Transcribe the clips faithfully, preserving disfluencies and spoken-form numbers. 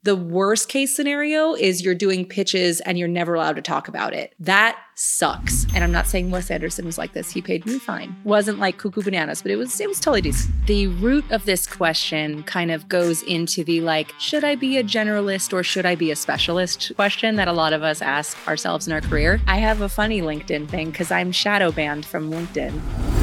The worst case scenario is you're doing pitches and you're never allowed to talk about it. That sucks. And I'm not saying Wes Anderson was like this. He paid me fine. Wasn't like cuckoo bananas, but it was it was totally decent. The root of this question kind of goes into the like, should I be a generalist or should I be a specialist question that a lot of us ask ourselves in our career. I have a funny LinkedIn thing because I'm shadow banned from LinkedIn.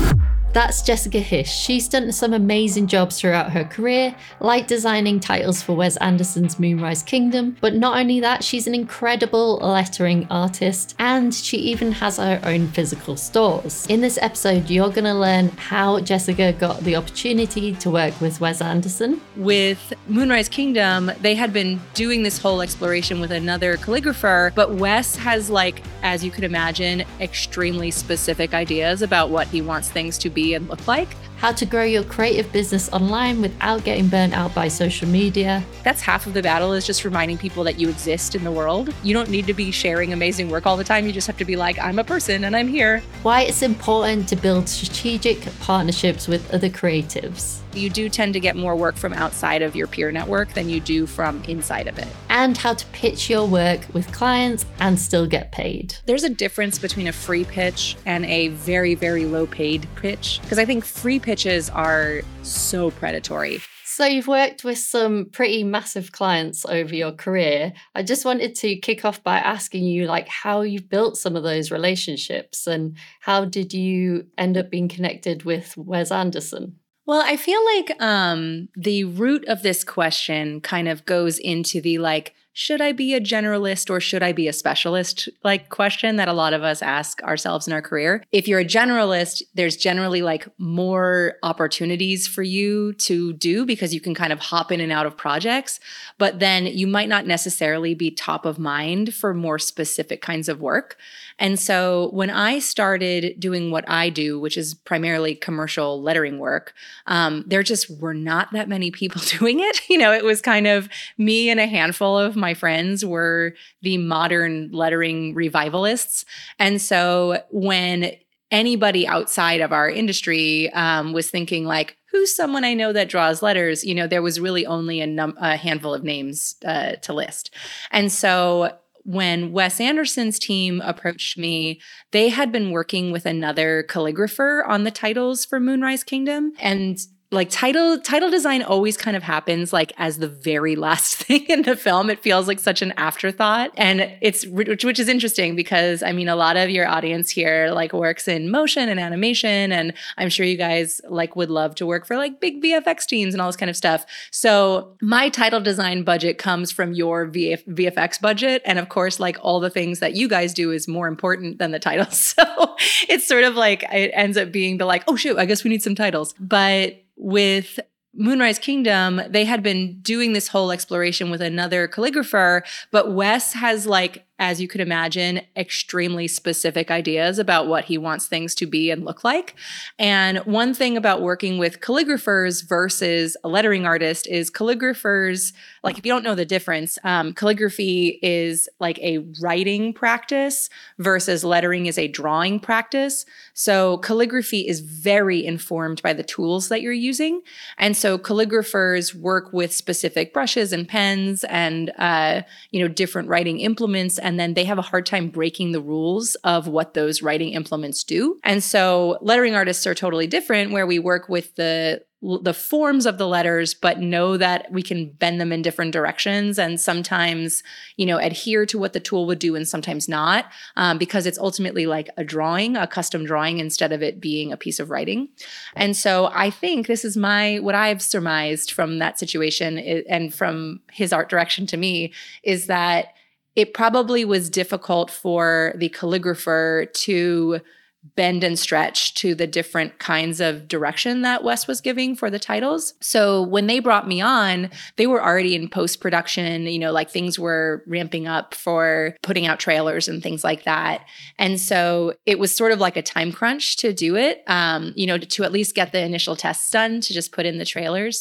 That's Jessica Hische. She's done some amazing jobs throughout her career, like designing titles for Wes Anderson's Moonrise Kingdom, but not only that, she's an incredible lettering artist, and she even has her own physical stores. In this episode, you're going to learn how Jessica got the opportunity to work with Wes Anderson. With Moonrise Kingdom, they had been doing this whole exploration with another calligrapher, but Wes has, like, as you could imagine, extremely specific ideas about what he wants things to be and look like. How to grow your creative business online without getting burnt out by social media. That's half of the battle, is just reminding people that you exist in the world. You don't need to be sharing amazing work all the time. You just have to be like, I'm a person and I'm here. Why it's important to build strategic partnerships with other creatives. You do tend to get more work from outside of your peer network than you do from inside of it. And how to pitch your work with clients and still get paid. There's a difference between a free pitch and a very, very low paid pitch, because I think free pitches are so predatory. So you've worked with some pretty massive clients over your career. I just wanted to kick off by asking you, like, how you built some of those relationships and how did you end up being connected with Wes Anderson? Well, I feel like um, the root of this question kind of goes into the like, should I be a generalist or should I be a specialist like question that a lot of us ask ourselves in our career. If you're a generalist, there's generally like more opportunities for you to do because you can kind of hop in and out of projects, but then you might not necessarily be top of mind for more specific kinds of work. And so when I started doing what I do, which is primarily commercial lettering work, um, there just were not that many people doing it. You know, it was kind of me and a handful of my friends were the modern lettering revivalists. And so when anybody outside of our industry um, was thinking like, who's someone I know that draws letters? You know, there was really only a, num- a handful of names uh, to list. And so when Wes Anderson's team approached me, they had been working with another calligrapher on the titles for Moonrise Kingdom. And like title title design always kind of happens like as the very last thing in the film. It feels like such an afterthought. And it's which, which is interesting because I mean, a lot of your audience here like works in motion and animation. And I'm sure you guys like would love to work for like big V F X teams and all this kind of stuff. So my title design budget comes from your V F X budget. And of course, like all the things that you guys do is more important than the titles. So it's sort of like it ends up being the like, oh shoot, I guess we need some titles. But with Moonrise Kingdom, they had been doing this whole exploration with another calligrapher, but Wes has like, as you could imagine, extremely specific ideas about what he wants things to be and look like. And one thing about working with calligraphers versus a lettering artist is calligraphers, like if you don't know the difference, um, calligraphy is like a writing practice versus lettering is a drawing practice. So calligraphy is very informed by the tools that you're using. And so calligraphers work with specific brushes and pens and, uh, you know, different writing implements. And then they have a hard time breaking the rules of what those writing implements do. And so lettering artists are totally different, where we work with the the forms of the letters, but know that we can bend them in different directions and sometimes, you know, adhere to what the tool would do and sometimes not, um, because it's ultimately like a drawing, a custom drawing, instead of it being a piece of writing. And so I think this is my, what I've surmised from that situation and from his art direction to me is that it probably was difficult for the calligrapher to bend and stretch to the different kinds of direction that Wes was giving for the titles. So when they brought me on, they were already in post-production, you know, like things were ramping up for putting out trailers and things like that. And so it was sort of like a time crunch to do it, um, you know, to, to at least get the initial tests done to just put in the trailers.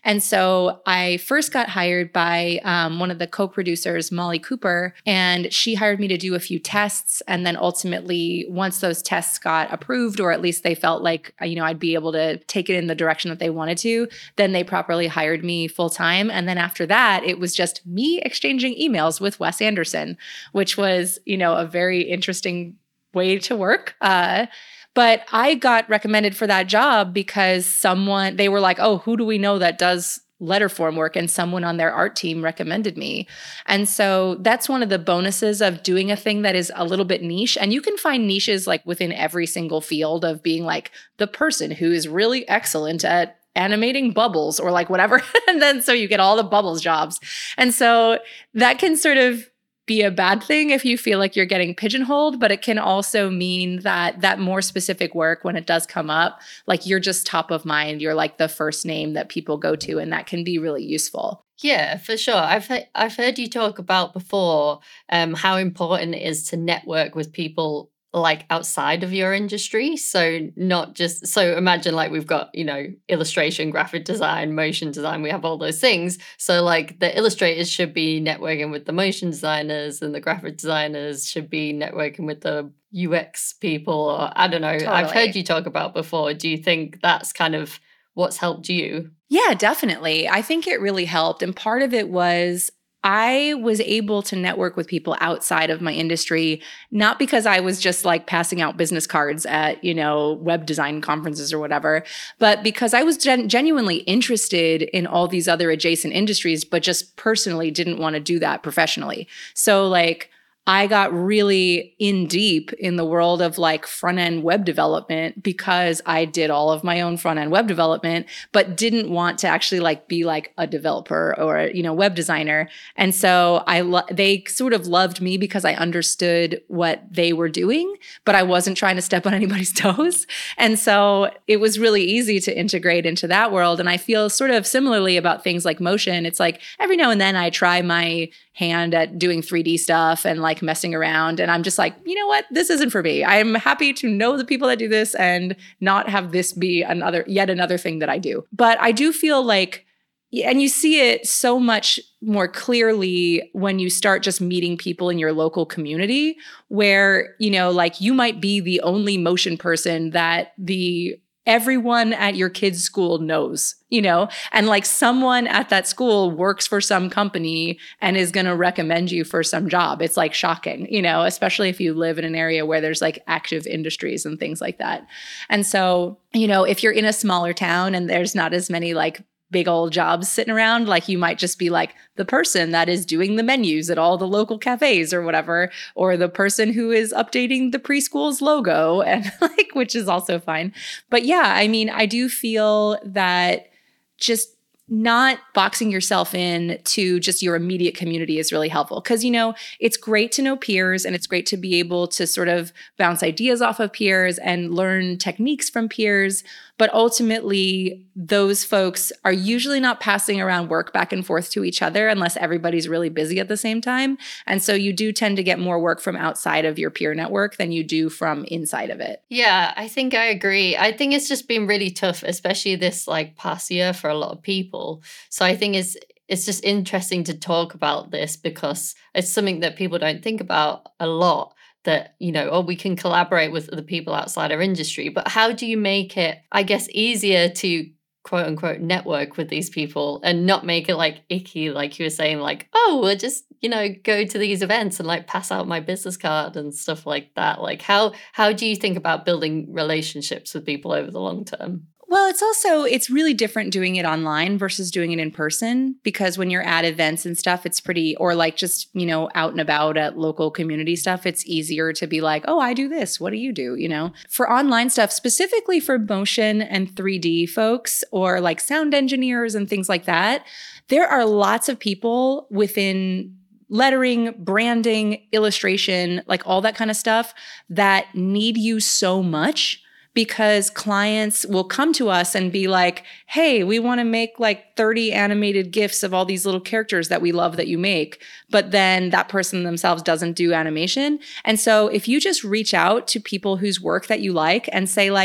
And so I first got hired by um, one of the co-producers, Molly Cooper, and she hired me to do a few tests. And then ultimately, once those tests got approved, or at least they felt like, you know, I'd be able to take it in the direction that they wanted to, then they properly hired me full time. And then after that, it was just me exchanging emails with Wes Anderson, which was, you know, a very interesting way to work. Uh, but I got recommended for that job because someone, they were like, oh, who do we know that does letter form work? And someone on their art team recommended me. And so that's one of the bonuses of doing a thing that is a little bit niche. And you can find niches like within every single field of being like the person who is really excellent at animating bubbles or like whatever. And then so you get all the bubbles jobs. And so that can sort of be a bad thing if you feel like you're getting pigeonholed, but it can also mean that that more specific work, when it does come up, like you're just top of mind, you're like the first name that people go to, and that can be really useful. Yeah, for sure. I've he- I've heard you talk about before um, how important it is to network with people like outside of your industry. So not just, so imagine like we've got, you know, illustration, graphic design, motion design, we have all those things. So like the illustrators should be networking with the motion designers, and the graphic designers should be networking with the U X people, or I don't know. Totally. I've heard you talk about before. Do you think that's kind of what's helped you? Yeah, definitely. I think it really helped. And part of it was I was able to network with people outside of my industry, not because I was just like passing out business cards at, you know, web design conferences or whatever, but because I was gen- genuinely interested in all these other adjacent industries, but just personally didn't want to do that professionally. So like, I got really in deep in the world of like front-end web development because I did all of my own front-end web development, but didn't want to actually like be like a developer or, you know, web designer. And so I lo- they sort of loved me because I understood what they were doing, but I wasn't trying to step on anybody's toes. And so it was really easy to integrate into that world. And I feel sort of similarly about things like motion. It's like every now and then I try my hand at doing three D stuff and like messing around. And I'm just like, you know what? This isn't for me. I'm happy to know the people that do this and not have this be another, yet another thing that I do. But I do feel like, and you see it so much more clearly when you start just meeting people in your local community where, you know, like you might be the only motion person that the everyone at your kid's school knows, you know, and like someone at that school works for some company and is going to recommend you for some job. It's like shocking, you know, especially if you live in an area where there's like active industries and things like that. And so, you know, if you're in a smaller town and there's not as many like big old jobs sitting around, like you might just be like the person that is doing the menus at all the local cafes or whatever, or the person who is updating the preschool's logo, and like, which is also fine. But yeah, I mean, I do feel that just not boxing yourself in to just your immediate community is really helpful. Because, you know, it's great to know peers and it's great to be able to sort of bounce ideas off of peers and learn techniques from peers. But ultimately, those folks are usually not passing around work back and forth to each other unless everybody's really busy at the same time. And so you do tend to get more work from outside of your peer network than you do from inside of it. Yeah, I think I agree. I think it's just been really tough, especially this like past year for a lot of people. So I think it's it's just interesting to talk about this because it's something that people don't think about a lot. That, you know, oh, we can collaborate with other people outside our industry, but how do you make it, I guess, easier to quote unquote network with these people and not make it like icky, like you were saying, like, oh, we'll just, you know, go to these events and like pass out my business card and stuff like that. Like how how do you think about building relationships with people over the long term? Well, it's also, it's really different doing it online versus doing it in person, because when you're at events and stuff, it's pretty, or like just, you know, out and about at local community stuff, it's easier to be like, oh, I do this. What do you do? You know, for online stuff, specifically for motion and three D folks or like sound engineers and things like that, there are lots of people within lettering, branding, illustration, like all that kind of stuff that need you so much. Because clients will come to us and be like, hey, we want to make like thirty animated GIFs of all these little characters that we love that you make. But then that person themselves doesn't do animation. And so if you just reach out to people whose work that you like and say like,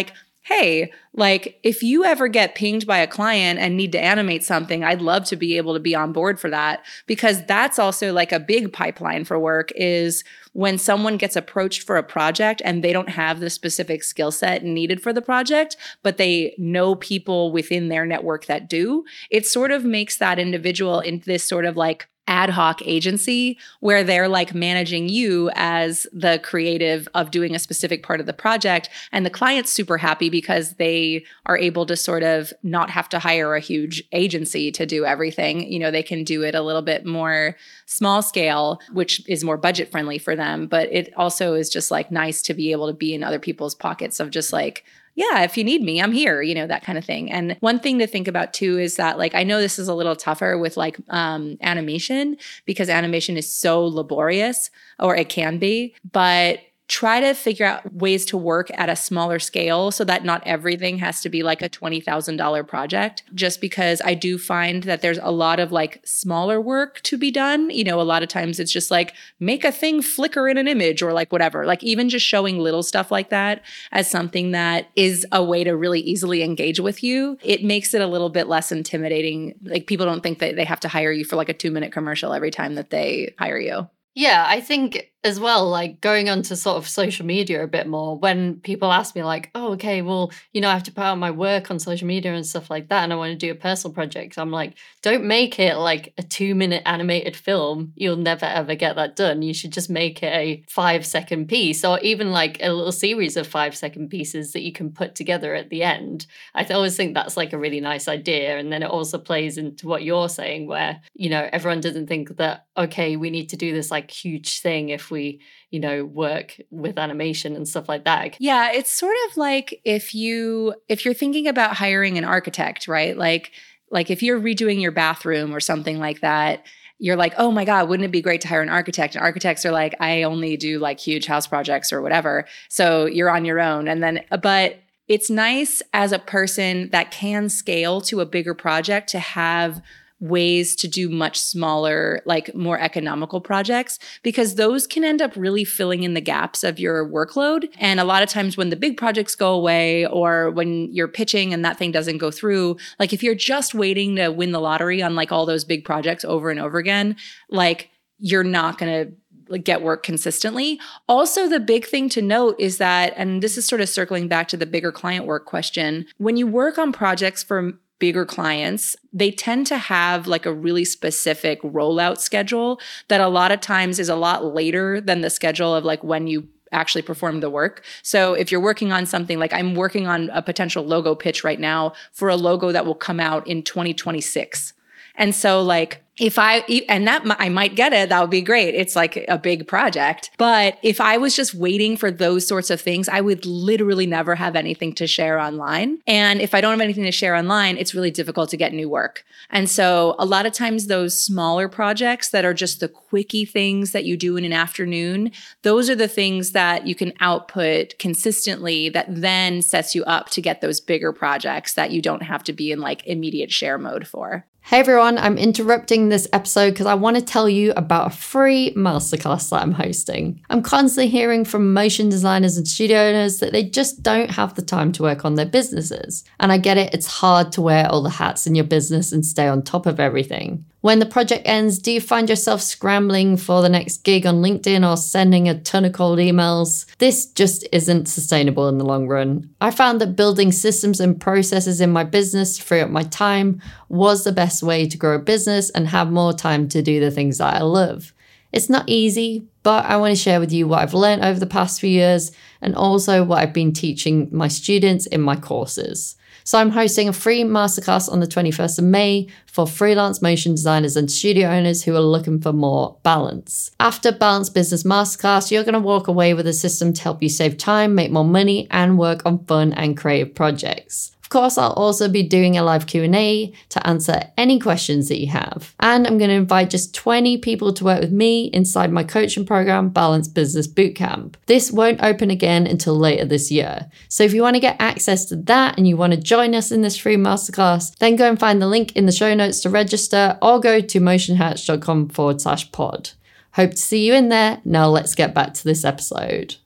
hey, like if you ever get pinged by a client and need to animate something, I'd love to be able to be on board for that, because that's also like a big pipeline for work is when someone gets approached for a project and they don't have the specific skill set needed for the project, but they know people within their network that do, it sort of makes that individual into this sort of like ad hoc agency where they're like managing you as the creative of doing a specific part of the project. And the client's super happy because they are able to sort of not have to hire a huge agency to do everything. You know, they can do it a little bit more small scale, which is more budget friendly for them. But it also is just like nice to be able to be in other people's pockets of just like, yeah, if you need me, I'm here, you know, that kind of thing. And one thing to think about too is that like, I know this is a little tougher with like um, animation because animation is so laborious, or it can be, but try to figure out ways to work at a smaller scale so that not everything has to be like a twenty thousand dollars project, just because I do find that there's a lot of like smaller work to be done. You know, a lot of times it's just like make a thing flicker in an image or like whatever, like even just showing little stuff like that as something that is a way to really easily engage with you. It makes it a little bit less intimidating. Like people don't think that they have to hire you for like a two minute commercial every time that they hire you. Yeah, I think as well, like going on to sort of social media a bit more, when people ask me like, oh, okay, well, you know, I have to put out my work on social media and stuff like that, and I want to do a personal project. I'm like, don't make it like a two minute animated film. You'll never, ever get that done. You should just make it a five second piece, or even like a little series of five second pieces that you can put together at the end. I always think that's like a really nice idea. And then it also plays into what you're saying, where, you know, everyone doesn't think that, okay, we need to do this like huge thing if we, you know, work with animation and stuff like that. Yeah, it's sort of like if you if you're thinking about hiring an architect, right? Like like if you're redoing your bathroom or something like that, you're like, oh my God, wouldn't it be great to hire an architect? And architects are like, I only do like huge house projects or whatever. So you're on your own. And then, but it's nice as a person that can scale to a bigger project to have ways to do much smaller, like more economical projects, because those can end up really filling in the gaps of your workload. And a lot of times when the big projects go away, or when you're pitching and that thing doesn't go through, like if you're just waiting to win the lottery on like all those big projects over and over again, like you're not going to get work consistently. Also, the big thing to note is that, and this is sort of circling back to the bigger client work question, when you work on projects for bigger clients, they tend to have like a really specific rollout schedule that a lot of times is a lot later than the schedule of like when you actually perform the work. So if you're working on something like I'm working on a potential logo pitch right now for a logo that will come out in twenty twenty-six. And so like if I, and that I might get it, that would be great. It's like a big project. But if I was just waiting for those sorts of things, I would literally never have anything to share online. And if I don't have anything to share online, it's really difficult to get new work. And so a lot of times those smaller projects that are just the quickie things that you do in an afternoon, those are the things that you can output consistently that then sets you up to get those bigger projects that you don't have to be in like immediate share mode for. Hey everyone, I'm interrupting this episode because I want to tell you about a free masterclass that I'm hosting. I'm constantly hearing from motion designers and studio owners that they just don't have the time to work on their businesses. And I get it, it's hard to wear all the hats in your business and stay on top of everything. When the project ends, do you find yourself scrambling for the next gig on LinkedIn or sending a ton of cold emails? This just isn't sustainable in the long run. I found that building systems and processes in my business to free up my time was the best way to grow a business and have more time to do the things that I love. It's not easy, but I want to share with you what I've learned over the past few years and also what I've been teaching my students in my courses. So I'm hosting a free masterclass on the twenty-first of May for freelance motion designers and studio owners who are looking for more balance. After Balanced Business Masterclass, you're going to walk away with a system to help you save time, make more money, and work on fun and creative projects. Of course, I'll also be doing a live Q and A to answer any questions that you have. And I'm going to invite just twenty people to work with me inside my coaching program, Balanced Business Bootcamp. This won't open again until later this year. So if you want to get access to that and you want to join us in this free masterclass, then go and find the link in the show notes to register or go to motionhatch.com forward slash pod. Hope to see you in there. Now let's get back to this episode.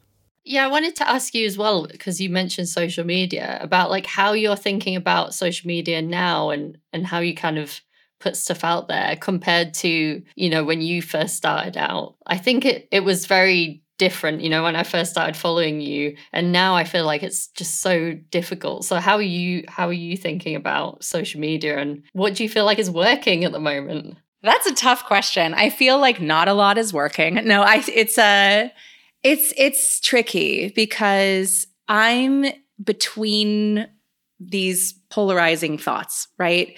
Yeah, I wanted to ask you as well, because you mentioned social media, about like how you're thinking about social media now and and how you kind of put stuff out there compared to, you know, when you first started out. I think it it was very different, you know, when I first started following you, and now I feel like it's just so difficult. So how are you how are you thinking about social media, and what do you feel like is working at the moment? That's a tough question. I feel like not a lot is working. No, I it's a It's it's tricky because I'm between these polarizing thoughts, right?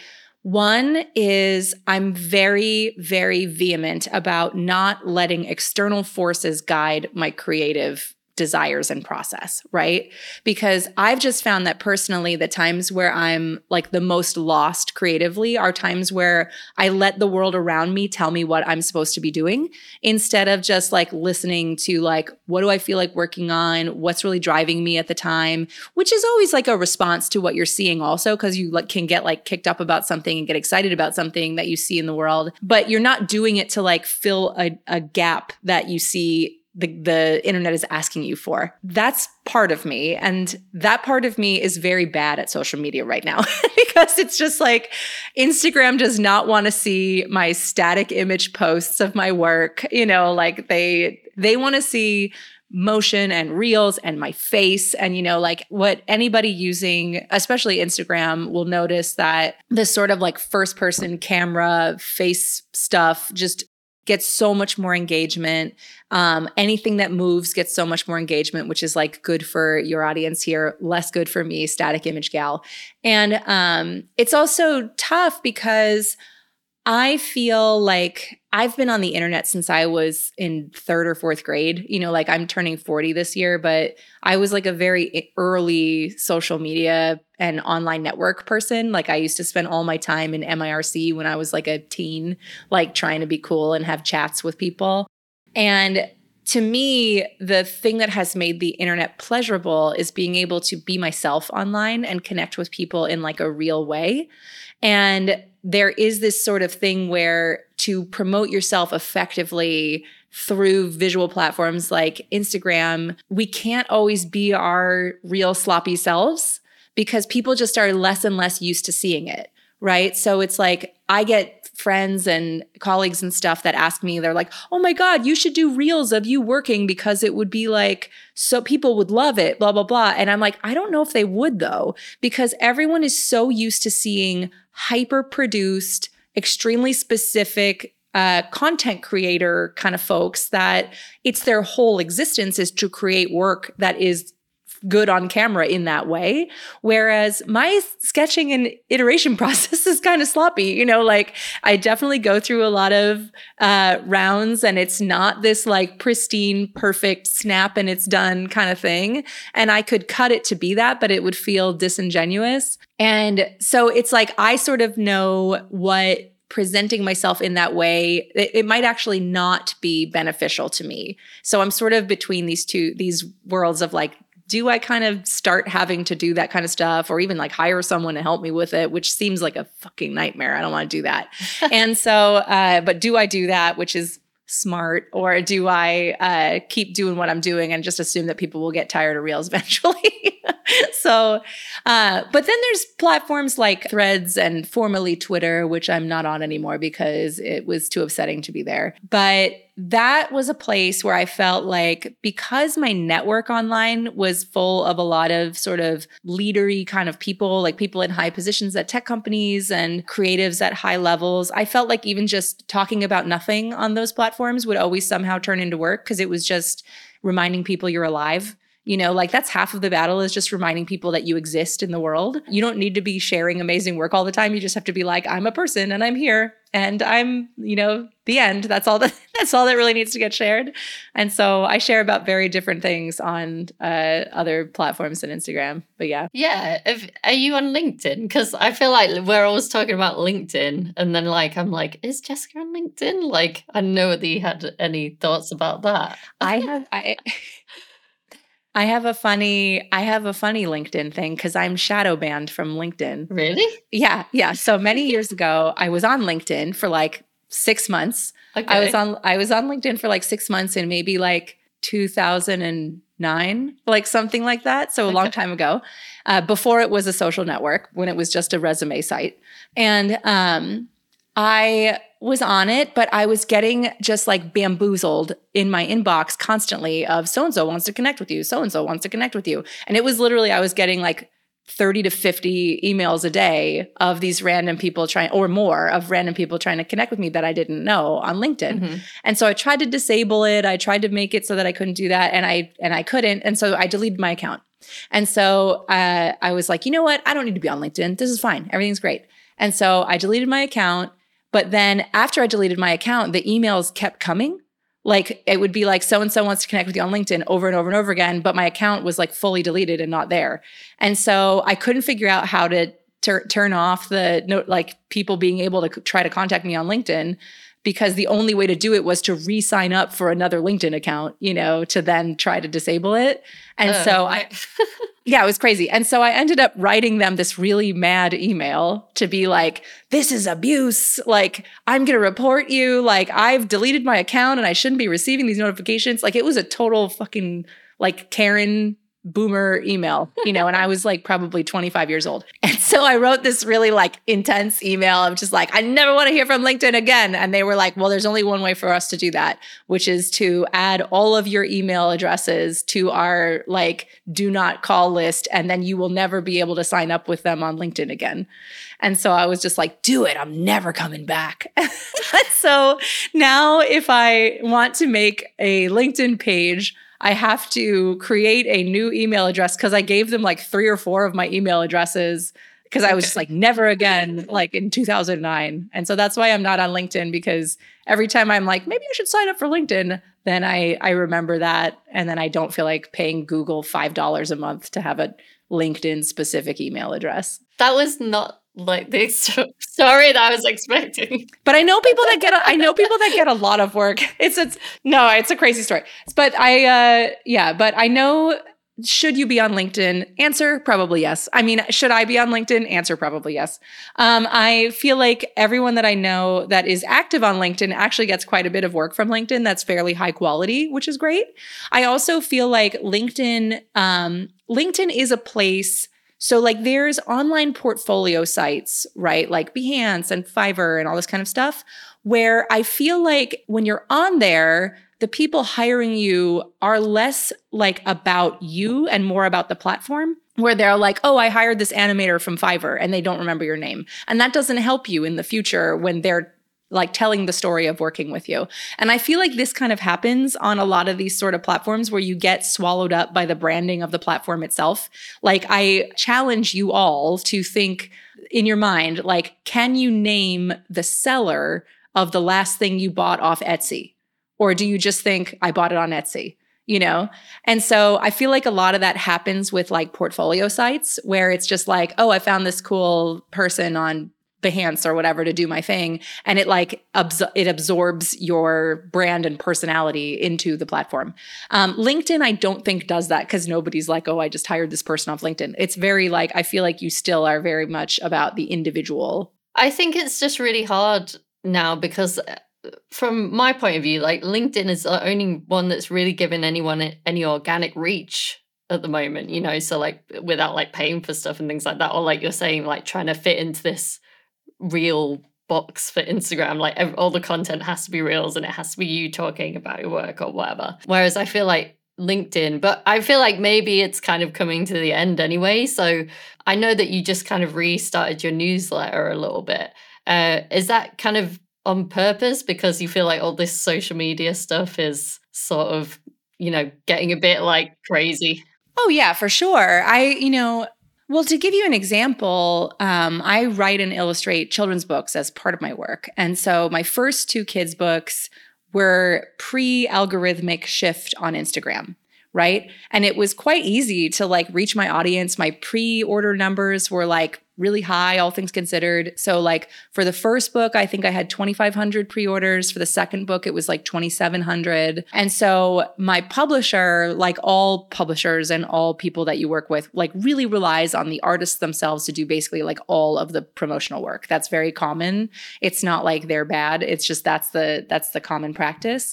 One is I'm very, very vehement about not letting external forces guide my creative desires and process, right? Because I've just found that personally, the times where I'm like the most lost creatively are times where I let the world around me tell me what I'm supposed to be doing instead of just like listening to like, what do I feel like working on? What's really driving me at the time? Which is always like a response to what you're seeing also, because you like can get like kicked up about something and get excited about something that you see in the world, but you're not doing it to like fill a, a gap that you see the, the internet is asking you for. That's part of me. And that part of me is very bad at social media right now because it's just like Instagram does not want to see my static image posts of my work. You know, like they, they want to see motion and reels and my face. And, you know, like what anybody using, especially Instagram, will notice that this sort of like first person camera face stuff just gets so much more engagement. Um, anything that moves gets so much more engagement, which is like good for your audience here, less good for me, static image gal. And um, it's also tough because I feel like I've been on the internet since I was in third or fourth grade. You know, like I'm turning forty this year, but I was like a very early social media and online network person. Like I used to spend all my time in M I R C when I was like a teen, like trying to be cool and have chats with people. And to me, the thing that has made the internet pleasurable is being able to be myself online and connect with people in like a real way. And there is this sort of thing where to promote yourself effectively through visual platforms like Instagram, we can't always be our real sloppy selves because people just are less and less used to seeing it, right? So it's like I get friends and colleagues and stuff that ask me, they're like, oh my God, you should do reels of you working because it would be like, so people would love it, blah, blah, blah. And I'm like, I don't know if they would though, because everyone is so used to seeing hyper-produced, extremely specific uh, content creator kind of folks that it's their whole existence is to create work that is good on camera in that way. Whereas my sketching and iteration process is kind of sloppy. You know, like I definitely go through a lot of uh, rounds and it's not this like pristine, perfect snap and it's done kind of thing. And I could cut it to be that, but it would feel disingenuous. And so it's like, I sort of know what presenting myself in that way, it, it might actually not be beneficial to me. So I'm sort of between these two, these worlds of like, do I kind of start having to do that kind of stuff or even like hire someone to help me with it, which seems like a fucking nightmare. I don't want to do that. And so, uh, but do I do that, which is smart, or do I uh, keep doing what I'm doing and just assume that people will get tired of reels eventually? So, uh, but then there's platforms like Threads and formerly Twitter, which I'm not on anymore because it was too upsetting to be there. But that was a place where I felt like because my network online was full of a lot of sort of leadery kind of people, like people in high positions at tech companies and creatives at high levels, I felt like even just talking about nothing on those platforms would always somehow turn into work because it was just reminding people you're alive. You know, like that's half of the battle is just reminding people that you exist in the world. You don't need to be sharing amazing work all the time. You just have to be like, I'm a person and I'm here and I'm, you know, the end. That's all that, that's all that really needs to get shared. And so I share about very different things on uh, other platforms than Instagram. But yeah. Yeah. If, are you on LinkedIn? Because I feel like we're always talking about LinkedIn. And then like, I'm like, is Jessica on LinkedIn? Like, I don't know whether you had any thoughts about that. I have, I... I have a funny, I have a funny LinkedIn thing because I'm shadow banned from LinkedIn. Really? Yeah, yeah. So many years ago, I was on LinkedIn for like six months. Okay. I was on, I was on LinkedIn for like six months in maybe like two thousand nine, like something like that. So a okay. long time ago, uh, before it was a social network, when it was just a resume site. And um, I was on it, but I was getting just like bamboozled in my inbox constantly of so-and-so wants to connect with you. So-and-so wants to connect with you. And it was literally, I was getting like thirty to fifty emails a day of these random people trying, or more of random people trying to connect with me that I didn't know on LinkedIn. Mm-hmm. And so I tried to disable it. I tried to make it so that I couldn't do that. And I, and I couldn't. And so I deleted my account. And so uh, I was like, you know what? I don't need to be on LinkedIn. This is fine. Everything's great. And so I deleted my account. But then after I deleted my account, the emails kept coming. Like it would be like, so-and-so wants to connect with you on LinkedIn over and over and over again, but my account was like fully deleted and not there. And so I couldn't figure out how to tur- turn off the note, like people being able to c- try to contact me on LinkedIn, because the only way to do it was to re-sign up for another LinkedIn account, you know, to then try to disable it. And uh, so I, yeah, it was crazy. And so I ended up writing them this really mad email to be like, this is abuse. Like, I'm going to report you. Like, I've deleted my account and I shouldn't be receiving these notifications. Like, it was a total fucking like Karen boomer email, you know, and I was like probably twenty-five years old. And so I wrote this really like intense email of just like, I never want to hear from LinkedIn again. And they were like, well, there's only one way for us to do that, which is to add all of your email addresses to our like do not call list. And then you will never be able to sign up with them on LinkedIn again. And so I was just like, do it. I'm never coming back. So now if I want to make a LinkedIn page, I have to create a new email address because I gave them like three or four of my email addresses because I was just like, never again, like in two thousand nine. And so that's why I'm not on LinkedIn, because every time I'm like, maybe I should sign up for LinkedIn, then I, I remember that. And then I don't feel like paying Google five dollars a month to have a LinkedIn specific email address. That was not like the story that I was expecting. But I know people that get a, I know people that get a lot of work. It's it's no, it's a crazy story. But I uh yeah, but I know, should you be on LinkedIn? Answer probably yes. I mean, should I be on LinkedIn? Answer probably yes. Um, I feel like everyone that I know that is active on LinkedIn actually gets quite a bit of work from LinkedIn that's fairly high quality, which is great. I also feel like LinkedIn um LinkedIn is a place. So like there's online portfolio sites, right? Like Behance and Fiverr and all this kind of stuff, where I feel like when you're on there, the people hiring you are less like about you and more about the platform, where they're like, oh, I hired this animator from Fiverr, and they don't remember your name. And that doesn't help you in the future when they're like telling the story of working with you. And I feel like this kind of happens on a lot of these sort of platforms where you get swallowed up by the branding of the platform itself. Like I challenge you all to think in your mind, like, can you name the seller of the last thing you bought off Etsy? Or do you just think I bought it on Etsy? You know? And so I feel like a lot of that happens with like portfolio sites where it's just like, oh, I found this cool person on Behance or whatever to do my thing. And it like, absor- it absorbs your brand and personality into the platform. Um, LinkedIn, I don't think does that because nobody's like, oh, I just hired this person off LinkedIn. It's very like, I feel like you still are very much about the individual. I think it's just really hard now because from my point of view, like LinkedIn is the only one that's really given anyone any organic reach at the moment, you know, so like without like paying for stuff and things like that, or like you're saying, like trying to fit into this real box for Instagram, like every, all the content has to be reels and it has to be you talking about your work or whatever. Whereas I feel like LinkedIn, but I feel like maybe it's kind of coming to the end anyway. So I know that you just kind of restarted your newsletter a little bit. Uh, is that kind of on purpose because you feel like all this social media stuff is sort of, you know, getting a bit like crazy? Oh yeah, for sure. I, you know, well, to give you an example, um, I write and illustrate children's books as part of my work. And so my first two kids' books were pre-algorithmic shift on Instagram, right? And it was quite easy to like reach my audience. My pre-order numbers were like really high, all things considered. So like for the first book, I think I had twenty-five hundred pre-orders. For the second book, it was like twenty-seven hundred. And so my publisher, like all publishers and all people that you work with, like really relies on the artists themselves to do basically like all of the promotional work. That's very common. It's not like they're bad. It's just that's the that's the common practice.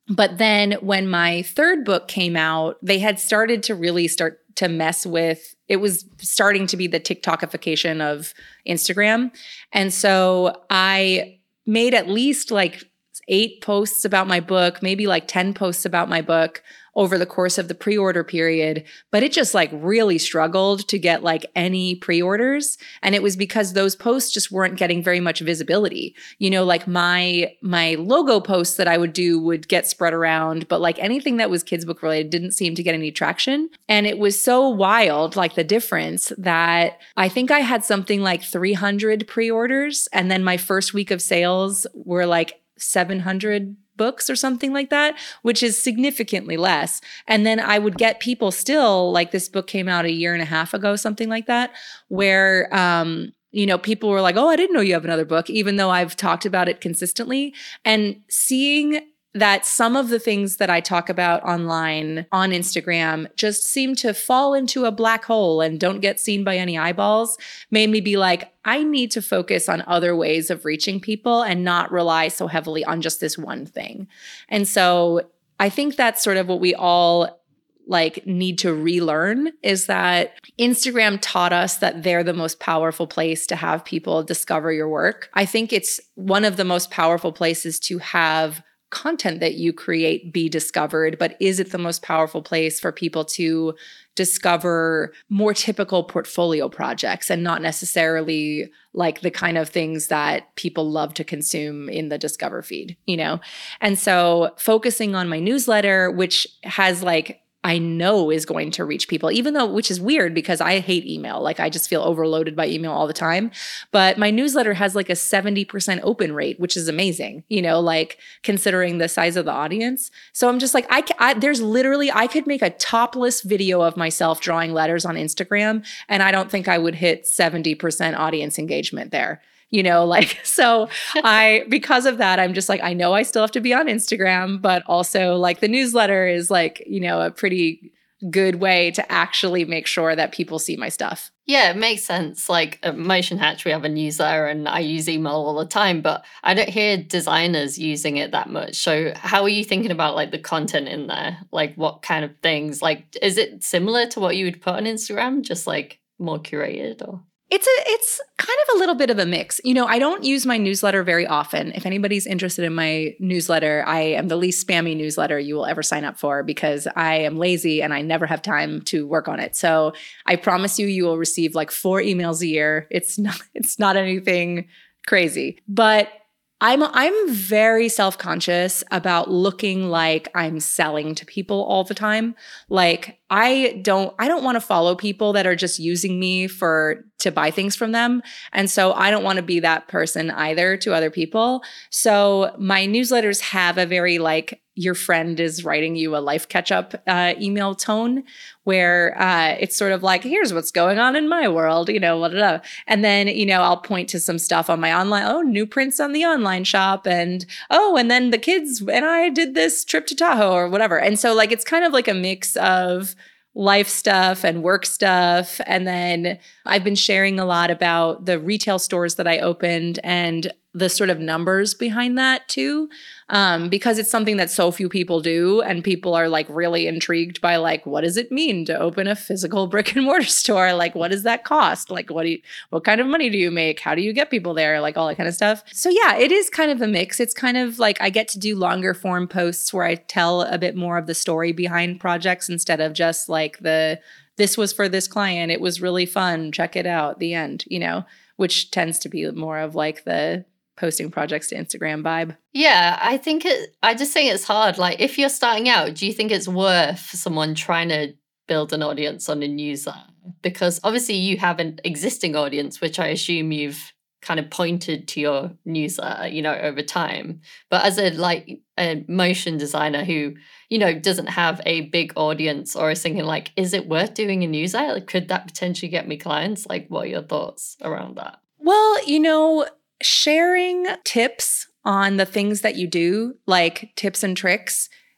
But then when my third book came out, they had started to really start to mess with, it was starting to be the TikTokification of Instagram. And so I made at least like eight posts about my book, maybe like ten posts about my book over the course of the pre-order period, but it just like really struggled to get like any pre-orders. And it was because those posts just weren't getting very much visibility. You know, like my my logo posts that I would do would get spread around, but like anything that was kids book related didn't seem to get any traction. And it was so wild, like the difference, that I think I had something like three hundred pre-orders, and then my first week of sales were like seven hundred books or something like that, which is significantly less. And then I would get people still, like this book came out a year and a half ago, something like that, where, um, you know, people were like, oh, I didn't know you have another book, even though I've talked about it consistently. And seeing that some of the things that I talk about online on Instagram just seem to fall into a black hole and don't get seen by any eyeballs made me be like, I need to focus on other ways of reaching people and not rely so heavily on just this one thing. And so I think that's sort of what we all like need to relearn, is that Instagram taught us that they're the most powerful place to have people discover your work. I think it's one of the most powerful places to have content that you create be discovered, but is it the most powerful place for people to discover more typical portfolio projects and not necessarily like the kind of things that people love to consume in the Discover feed, you know? And so focusing on my newsletter, which has like, I know is going to reach people, even though, which is weird because I hate email. Like I just feel overloaded by email all the time. But my newsletter has like a seventy percent open rate, which is amazing, you know, like considering the size of the audience. So I'm just like, I, I there's literally, I could make a topless video of myself drawing letters on Instagram, and I don't think I would hit seventy percent audience engagement there. You know, like, so I, because of that, I'm just like, I know I still have to be on Instagram, but also like the newsletter is like, you know, a pretty good way to actually make sure that people see my stuff. Yeah, it makes sense. Like at Motion Hatch, we have a newsletter and I use email all the time, but I don't hear designers using it that much. So how are you thinking about like the content in there? Like what kind of things? Like, is it similar to what you would put on Instagram, just like more curated or? It's a, it's kind of a little bit of a mix. You know, I don't use my newsletter very often. If anybody's interested in my newsletter, I am the least spammy newsletter you will ever sign up for because I am lazy and I never have time to work on it. So I promise you, you will receive like four emails a year. It's not, it's not anything crazy, but I'm I'm very self-conscious about looking like I'm selling to people all the time. Like I don't I don't want to follow people that are just using me for to buy things from them. And so I don't want to be that person either to other people. So my newsletters have a very like your friend is writing you a life catch-up uh, email tone where uh, it's sort of like, here's what's going on in my world, you know, blah, blah, blah. And then, you know, I'll point to some stuff on my online, oh, new prints on the online shop. And, oh, and then the kids and I did this trip to Tahoe or whatever. And so like, it's kind of like a mix of life stuff and work stuff. And then I've been sharing a lot about the retail stores that I opened and the sort of numbers behind that too, um, because it's something that so few people do. And people are like really intrigued by like, what does it mean to open a physical brick and mortar store? Like, what does that cost? Like, what do you, what kind of money do you make? How do you get people there? Like all that kind of stuff. So yeah, it is kind of a mix. It's kind of like I get to do longer form posts where I tell a bit more of the story behind projects instead of just like the, this was for this client. It was really fun. Check it out. The end, you know, which tends to be more of like the posting projects to Instagram vibe. Yeah, I think it, I just think it's hard. Like if you're starting out, do you think it's worth someone trying to build an audience on a newsletter? Because obviously you have an existing audience, which I assume you've kind of pointed to your newsletter, you know, over time. But as a like a motion designer who, you know, doesn't have a big audience or is thinking like, is it worth doing a newsletter? Like, could that potentially get me clients? Like, what are your thoughts around that? Well, you know, sharing tips on the things that you do, like tips and tricks,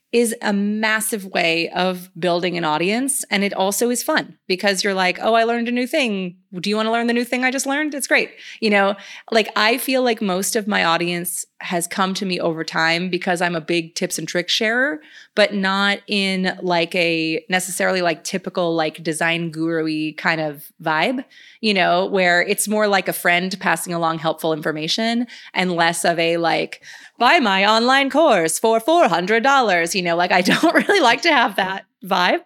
is a massive way of building an audience. And it also is fun because you're like, oh, I learned a new thing. Do you want to learn the new thing I just learned? It's great. You know, like I feel like most of my audience has come to me over time because I'm a big tips and tricks sharer, but not in like a necessarily like typical like design guru-y kind of vibe, you know, where it's more like a friend passing along helpful information and less of a like, buy my online course for four hundred dollars. You know, like I don't really like to have that vibe.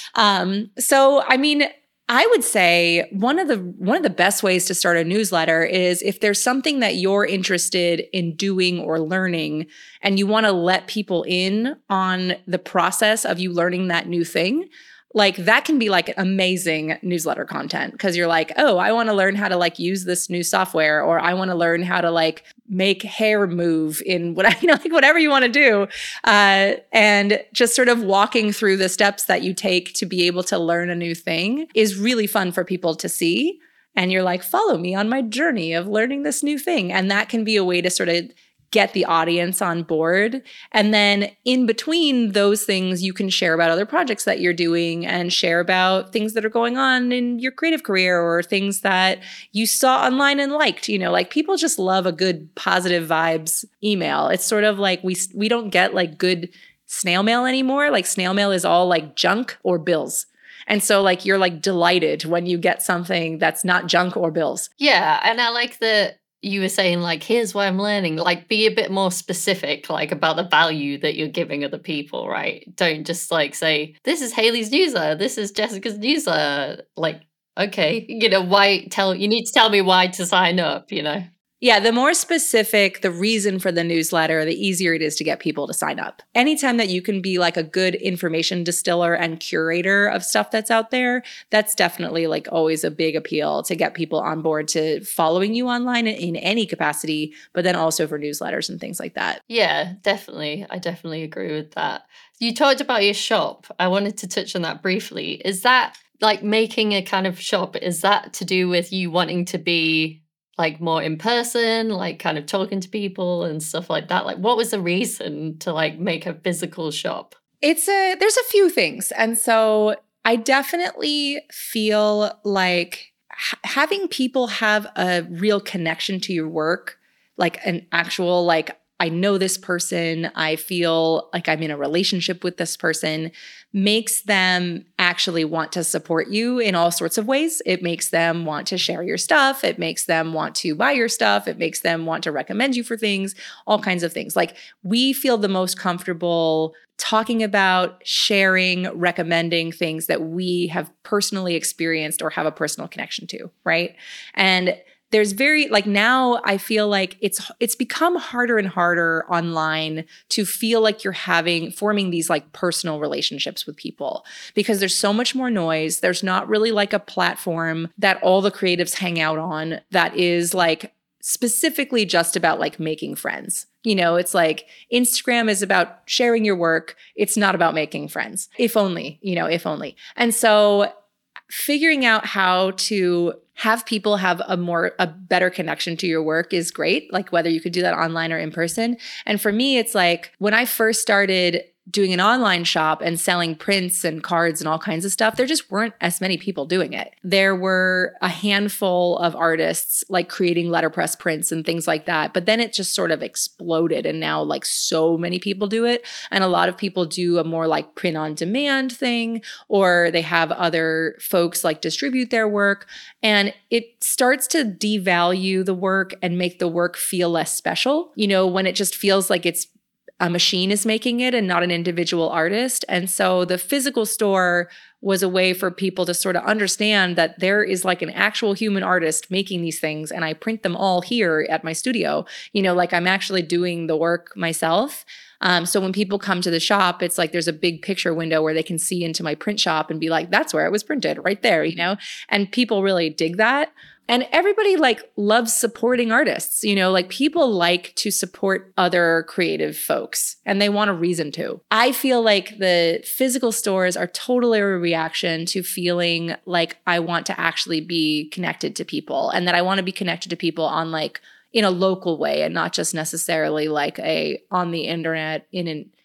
Um, so, I mean, I would say one of the one of the best ways to start a newsletter is if there's something that you're interested in doing or learning and you want to let people in on the process of you learning that new thing, like that can be like amazing newsletter content because you're like, oh, I want to learn how to like use this new software, or I want to learn how to like make hair move in what you know, like whatever you want to do. Uh, and just sort of walking through the steps that you take to be able to learn a new thing is really fun for people to see. And you're like, follow me on my journey of learning this new thing. And that can be a way to sort of get the audience on board. And then in between those things, you can share about other projects that you're doing and share about things that are going on in your creative career or things that you saw online and liked. You know, like people just love a good positive vibes email. It's sort of like we we don't get like good snail mail anymore. Like snail mail is all like junk or bills. And so like you're like delighted when you get something that's not junk or bills. Yeah, and I like that you were saying, like, here's what I'm learning. Like, be a bit more specific, like, about the value that you're giving other people, right? Don't just, like, say, this is Haley's newsletter, this is Jessica's newsletter. Like, okay, you know, why tell, you need to tell me why to sign up, you know? Yeah, the more specific the reason for the newsletter, the easier it is to get people to sign up. Anytime that you can be like a good information distiller and curator of stuff that's out there, that's definitely like always a big appeal to get people on board to following you online in any capacity, but then also for newsletters and things like that. Yeah, definitely. I definitely agree with that. You talked about your shop. I wanted to touch on that briefly. Is that like making a kind of shop? Is that to do with you wanting to be like more in person, like kind of talking to people and stuff like that? Like what was the reason to like make a physical shop? It's a, there's a few things. And so I definitely feel like ha- having people have a real connection to your work, like an actual, like, I know this person, I feel like I'm in a relationship with this person, makes them actually want to support you in all sorts of ways. It makes them want to share your stuff. It makes them want to buy your stuff. It makes them want to recommend you for things, all kinds of things. Like we feel the most comfortable talking about, sharing, recommending things that we have personally experienced or have a personal connection to, right? And there's very like now I feel like it's it's become harder and harder online to feel like you're having forming these like personal relationships with people because there's so much more noise. There's not really like a platform that all the creatives hang out on that is like specifically just about like making friends. You know, it's like Instagram is about sharing your work. It's not about making friends. If only, you know, if only. And so figuring out how to have people have a more, a better connection to your work is great. Like whether you could do that online or in person. And for me, it's like when I first started doing an online shop and selling prints and cards and all kinds of stuff, there just weren't as many people doing it. There were a handful of artists like creating letterpress prints and things like that. But then it just sort of exploded. And now like so many people do it. And a lot of people do a more like print on demand thing, or they have other folks like distribute their work. And it starts to devalue the work and make the work feel less special. You know, when it just feels like it's a machine is making it and not an individual artist. And so the physical store was a way for people to sort of understand that there is like an actual human artist making these things and I print them all here at my studio. You know, like I'm actually doing the work myself. Um, so when people come to the shop, it's like there's a big picture window where they can see into my print shop and be like, that's where it was printed right there, you know? And people really dig that. And everybody like loves supporting artists, you know, like people like to support other creative folks and they want a reason to. I feel like the physical stores are totally a reaction to feeling like I want to actually be connected to people and that I want to be connected to people on like in a local way and not just necessarily like a on the internet in an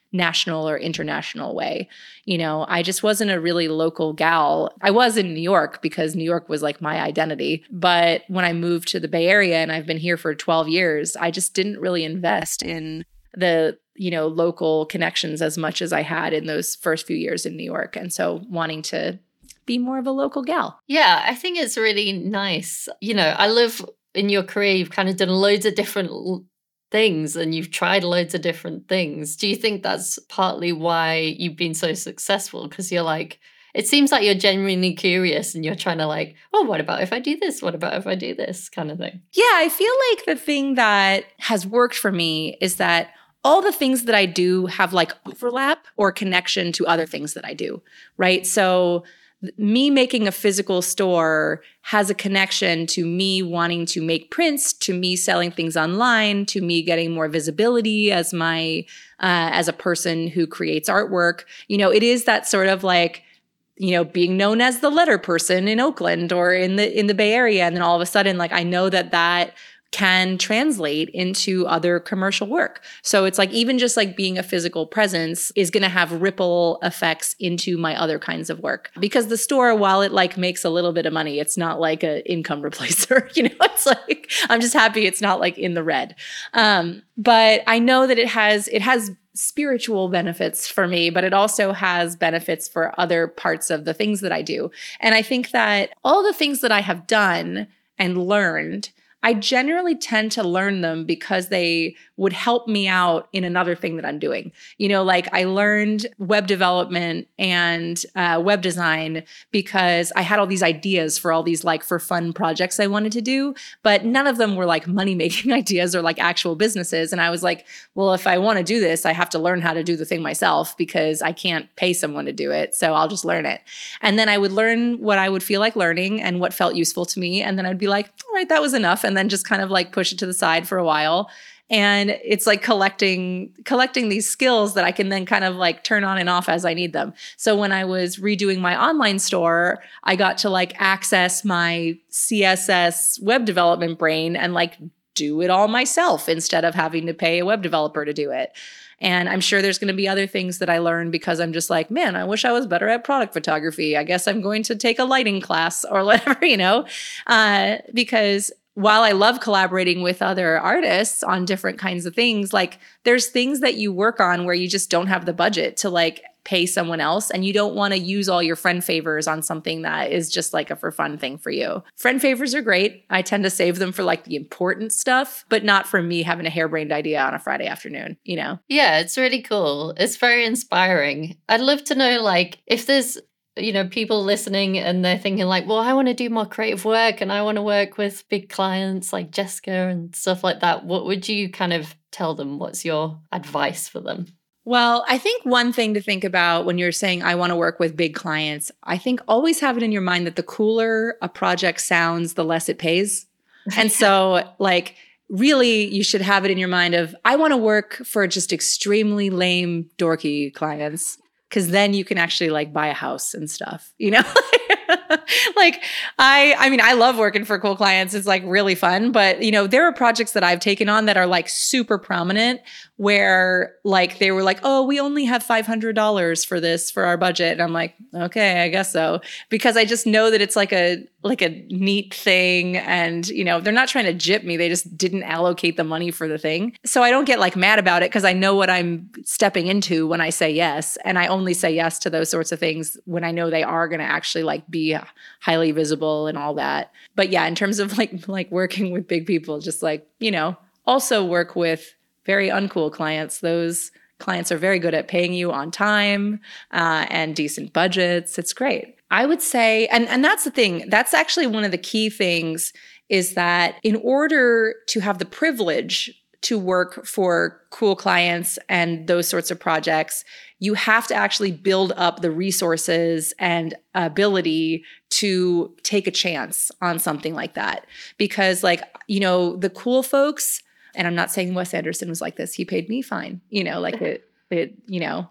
national or international way. You know, I just wasn't a really local gal. I was in New York because New York was like my identity. But when I moved to the Bay Area and I've been here for twelve years, I just didn't really invest in the, you know, local connections as much as I had in those first few years in New York. And so wanting to be more of a local gal. Yeah, I think it's really nice. You know, I love in your career, you've kind of done loads of different l- things and you've tried loads of different things. Do you think that's partly why you've been so successful? Because you're like, it seems like you're genuinely curious and you're trying to like, oh, what about if I do this? What about if I do this kind of thing? Yeah, I feel like the thing that has worked for me is that all the things that I do have like overlap or connection to other things that I do, right? So me making a physical store has a connection to me wanting to make prints, to me selling things online, to me getting more visibility as my uh, as a person who creates artwork. You know, it is that sort of like, you know, being known as the letter person in Oakland or in the in the Bay Area, and then all of a sudden, like I know that that can translate into other commercial work. So it's like even just like being a physical presence is going to have ripple effects into my other kinds of work. Because the store, while it like makes a little bit of money, it's not like an income replacer. You know, it's like I'm just happy it's not like in the red. Um, but I know that it has it has spiritual benefits for me, but it also has benefits for other parts of the things that I do. And I think that all the things that I have done and learned, I generally tend to learn them because they would help me out in another thing that I'm doing. You know, like I learned web development and uh, web design because I had all these ideas for all these like for fun projects I wanted to do, but none of them were like money-making ideas or like actual businesses. And I was like, well, if I want to do this, I have to learn how to do the thing myself because I can't pay someone to do it. So I'll just learn it. And then I would learn what I would feel like learning and what felt useful to me. And then I'd be like, all right, that was enough. And then just kind of like push it to the side for a while. And it's like collecting collecting these skills that I can then kind of like turn on and off as I need them. So when I was redoing my online store, I got to like access my C S S web development brain and like do it all myself instead of having to pay a web developer to do it. And I'm sure there's going to be other things that I learn because I'm just like, man, I wish I was better at product photography. I guess I'm going to take a lighting class or whatever, you know, uh, because while I love collaborating with other artists on different kinds of things, like there's things that you work on where you just don't have the budget to like pay someone else and you don't want to use all your friend favors on something that is just like a for fun thing for you. Friend favors are great. I tend to save them for like the important stuff, but not for me having a harebrained idea on a Friday afternoon, you know? Yeah, it's really cool. It's very inspiring. I'd love to know like if there's you know, people listening and they're thinking like, well, I want to do more creative work and I want to work with big clients like Jessica and stuff like that. What would you kind of tell them? What's your advice for them? Well, I think one thing to think about when you're saying, I want to work with big clients, I think always have it in your mind that the cooler a project sounds, the less it pays. And so like, really, you should have it in your mind of, I want to work for just extremely lame, dorky clients. Because then you can actually like buy a house and stuff, you know? Like I, I mean, I love working for cool clients. It's like really fun, but you know, there are projects that I've taken on that are like super prominent where like, they were like, oh, we only have five hundred dollars for this for our budget. And I'm like, okay, I guess so. Because I just know that it's like a, like a neat thing. And, you know, they're not trying to gyp me. They just didn't allocate the money for the thing. So I don't get like mad about it because I know what I'm stepping into when I say yes. And I only say yes to those sorts of things when I know they are going to actually like be highly visible and all that. But yeah, in terms of like, like working with big people, just like, you know, also work with very uncool clients. Those clients are very good at paying you on time uh, and decent budgets. It's great. I would say, and, and that's the thing, that's actually one of the key things is that in order to have the privilege to work for cool clients and those sorts of projects, you have to actually build up the resources and ability to take a chance on something like that. Because like, you know, the cool folks, and I'm not saying Wes Anderson was like this, he paid me fine, you know, like it, it, you know,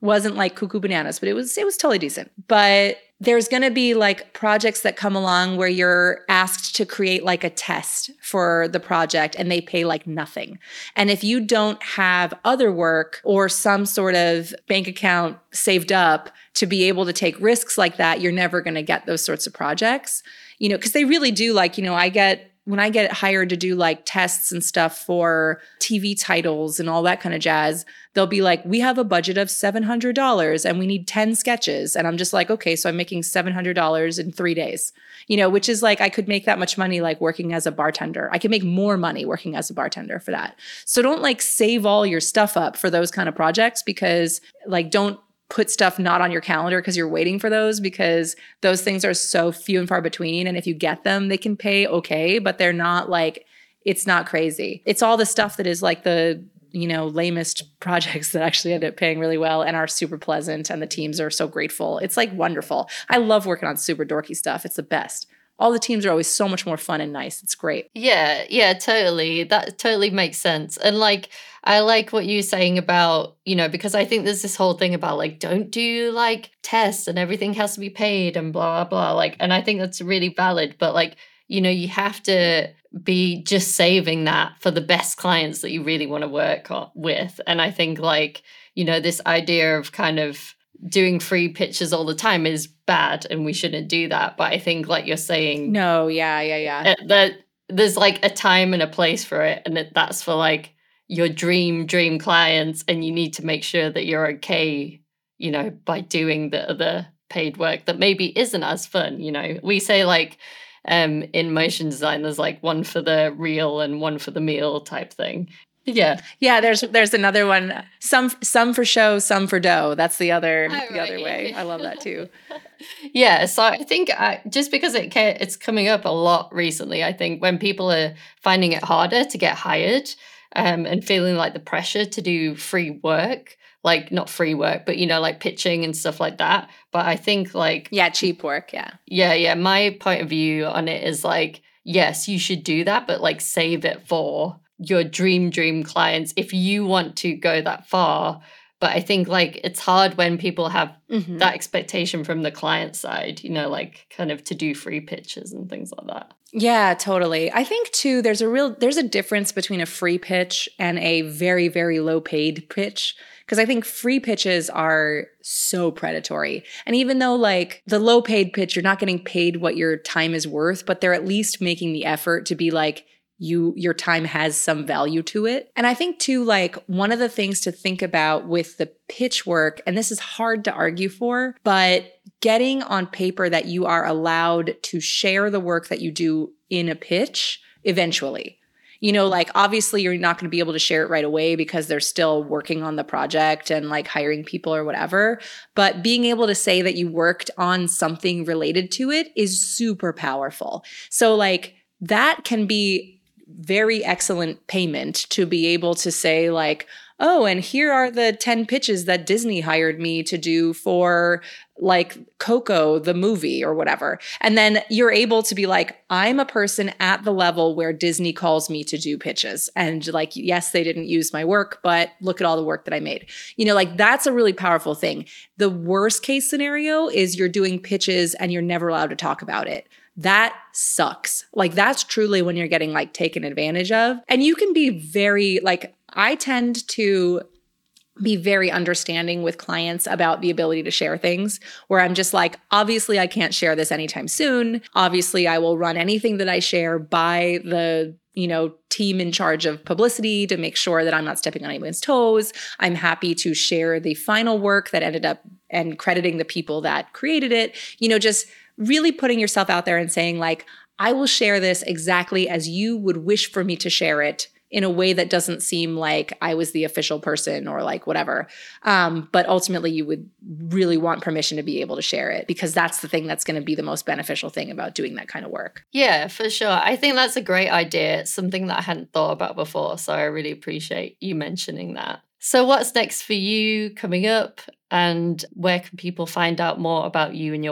Wasn't like cuckoo bananas, but it was it was totally decent. But there's going to be like projects that come along where you're asked to create like a test for the project and they pay like nothing. And if you don't have other work or some sort of bank account saved up to be able to take risks like that, you're never going to get those sorts of projects. You know, because they really do like, you know, I get when I get hired to do like tests and stuff for T V titles and all that kind of jazz, they'll be like, we have a budget of seven hundred dollars and we need ten sketches. And I'm just like, okay, so I'm making seven hundred dollars in three days, you know, which is like, I could make that much money like working as a bartender. I could make more money working as a bartender for that. So don't like save all your stuff up for those kind of projects, because like, don't put stuff not on your calendar because you're waiting for those, because those things are so few and far between. And if you get them, they can pay okay, but they're not like, it's not crazy. It's all the stuff that is like the, you know, lamest projects that actually end up paying really well and are super pleasant. And the teams are so grateful. It's like wonderful. I love working on super dorky stuff. It's the best. All the teams are always so much more fun and nice. It's great. Yeah, yeah, totally. That totally makes sense. And like, I like what you're saying about, you know, because I think there's this whole thing about like, don't do like tests and everything has to be paid and blah, blah, blah. Like, and I think that's really valid. But like, you know, you have to be just saving that for the best clients that you really want to work on, with. And I think like, you know, this idea of kind of doing free pitches all the time is bad and we shouldn't do that. But I think like you're saying, no, yeah, yeah, yeah, that there's like a time and a place for it. And that that's for like your dream, dream clients. And you need to make sure that you're okay, you know, by doing the other paid work that maybe isn't as fun. You know, we say like um, in motion design, there's like one for the real and one for the meal type thing. Yeah. Yeah, there's there's another one. Some some for show, some for dough. That's the other Oh, the right. other way. I love that too. Yeah, so I think I, just because it ca- it's coming up a lot recently, I think when people are finding it harder to get hired um, and feeling like the pressure to do free work, like not free work, but, you know, like pitching and stuff like that. But I think like... Yeah, cheap work, yeah. Yeah, yeah. My point of view on it is like, yes, you should do that, but like save it for your dream, dream clients if you want to go that far. But I think like it's hard when people have mm-hmm. that expectation from the client side, you know, like kind of to do free pitches and things like that. Yeah, totally. I think too, there's a real, there's a difference between a free pitch and a very, very low paid pitch. Because I think free pitches are so predatory. And even though like the low paid pitch, you're not getting paid what your time is worth, but they're at least making the effort to be like, you your time has some value to it. And I think too, like one of the things to think about with the pitch work, and this is hard to argue for, but getting on paper that you are allowed to share the work that you do in a pitch eventually. You know, like obviously you're not going to be able to share it right away because they're still working on the project and like hiring people or whatever. But being able to say that you worked on something related to it is super powerful. So like that can be very excellent payment to be able to say like, oh, and here are the ten pitches that Disney hired me to do for like Coco, the movie or whatever. And then you're able to be like, I'm a person at the level where Disney calls me to do pitches. And like, yes, they didn't use my work, but look at all the work that I made. You know, like that's a really powerful thing. The worst case scenario is you're doing pitches and you're never allowed to talk about it. That sucks. Like that's truly when you're getting like taken advantage of. And you can be very like, I tend to be very understanding with clients about the ability to share things where I'm just like, obviously I can't share this anytime soon. Obviously I will run anything that I share by the, you know, team in charge of publicity to make sure that I'm not stepping on anyone's toes. I'm happy to share the final work that ended up and crediting the people that created it, you know, just really putting yourself out there and saying like, I will share this exactly as you would wish for me to share it in a way that doesn't seem like I was the official person or like whatever. Um, but ultimately you would really want permission to be able to share it because that's the thing that's going to be the most beneficial thing about doing that kind of work. Yeah, for sure. I think that's a great idea. It's something that I hadn't thought about before. So I really appreciate you mentioning that. So what's next for you coming up and where can people find out more about you and your work?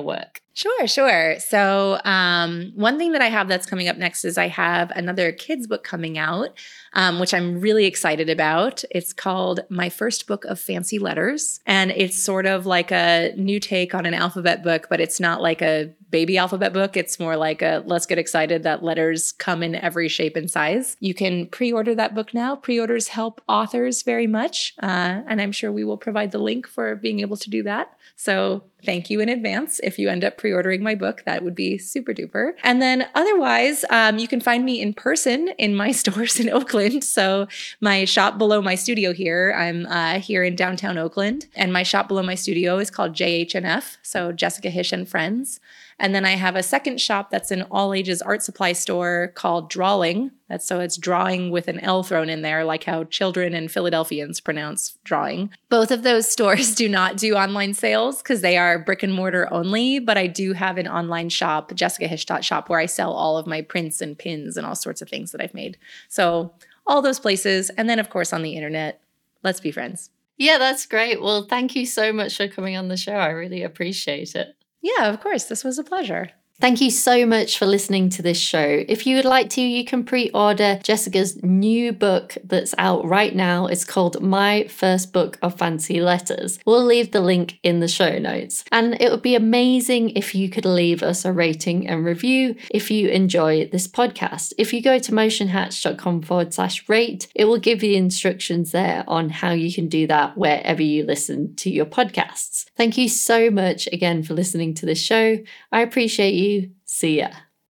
Sure, sure. So, um, one thing that I have that's coming up next is I have another kids book coming out, um, which I'm really excited about. It's called My First Book of Fancy Letters. And it's sort of like a new take on an alphabet book, but it's not like a baby alphabet book. It's more like a let's get excited that letters come in every shape and size. You can pre-order that book now. Pre-orders help authors very much. Uh, and I'm sure we will provide the link for being able to do that. So thank you in advance. If you end up pre-ordering my book, that would be super duper. And then otherwise, um, you can find me in person in my stores in Oakland. So my shop below my studio here, I'm uh, here in downtown Oakland. And my shop below my studio is called J H and F, so Jessica Hish and Friends. And then I have a second shop that's an all-ages art supply store called Drawing. That's so it's drawing with an L thrown in there, like how children and Philadelphians pronounce drawing. Both of those stores do not do online sales because they are brick and mortar only, but I do have an online shop, jessica hish dot shop, where I sell all of my prints and pins and all sorts of things that I've made. So all those places. And then, of course, on the internet. Let's be friends. Yeah, that's great. Well, thank you so much for coming on the show. I really appreciate it. Yeah, of course. This was a pleasure. Thank you so much for listening to this show. If you would like to, you can pre-order Jessica's new book that's out right now. It's called My First Book of Fancy Letters. We'll leave the link in the show notes. And it would be amazing if you could leave us a rating and review if you enjoy this podcast. If you go to motionhatch.com forward slash rate, it will give you instructions there on how you can do that wherever you listen to your podcasts. Thank you so much again for listening to this show. I appreciate you. See ya.